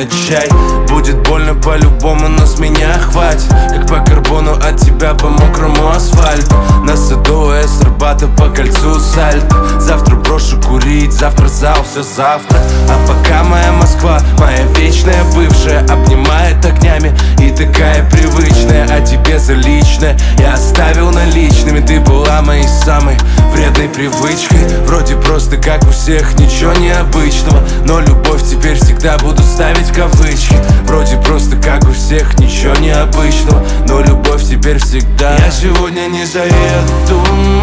на чай. Будет больно по-любому, но с меня хватит. Как по карбону от тебя по мокрому асфальту. На Садовое с Арбата по кольцу сальто. Завтра брошу курить, завтра зал, все завтра. А пока моя Москва, моя вечная бывшая, обнимает огнями и такая привычная. А тебе за личное я оставил наличными. Ты была моей самой вредной привычкой. Вроде просто как у всех, ничего необычного, но любовь теперь всегда буду ставить кавычки. Вроде просто как у всех, ничего необычного, но любовь теперь всегда. Я сегодня не заеду,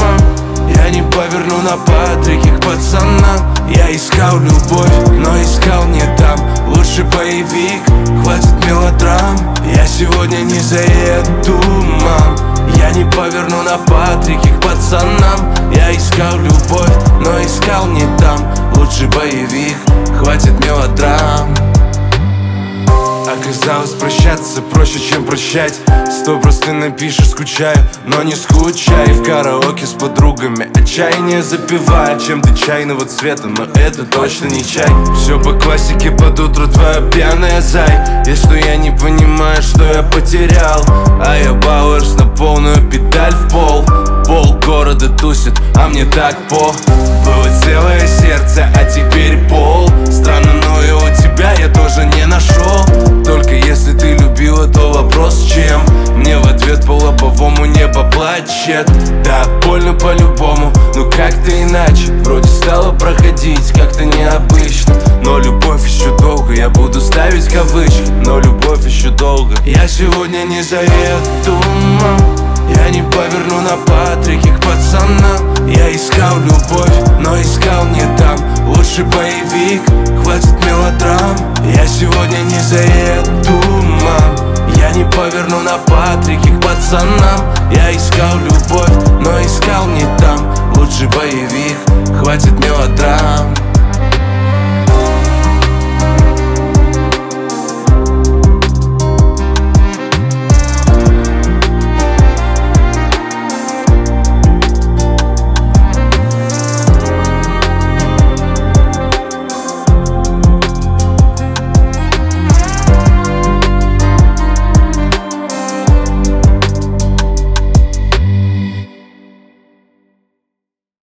я не поверну на Патрике к пацанам. Я искал любовь, но искал не там. Лучше боевик, хватит мелодрам. Я сегодня не заеду, мам. Я не поверну на Патрике к пацанам. Я искал любовь, но искал не там. Лучше боевик, хватит мелодрам. Оказалось, прощаться проще, чем прощать. Сто просто напишешь, скучаю, но не скучай. В караоке с подругами отчаяние запивая. Чем-то чайного цвета, но это точно не чай. Все по классике, под утро твоя пьяная зай. Если я не понимаю, что я потерял, а я балуюсь на полную педаль в пол. Пол города тусит, а мне так по. Было целое сердце, а теперь пол. Странно, но и у тебя я тоже не нашел. Только если ты любила, то вопрос чем? Мне в ответ по лобовому не поплачет. Да, больно по-любому, ну как-то иначе. Вроде стало проходить как-то необычно. Но любовь еще долго, я буду ставить кавычки. Но любовь еще долго. Я сегодня не заеду, я не поверну на Патрике к пацанам. Я искал любовь, но искал не там. Лучше боевик, хватит мелодрам. Я сегодня не заеду, мам. Я не поверну на Патрике к пацанам. Я искал любовь, но искал не там. Лучше боевик, хватит мелодрам.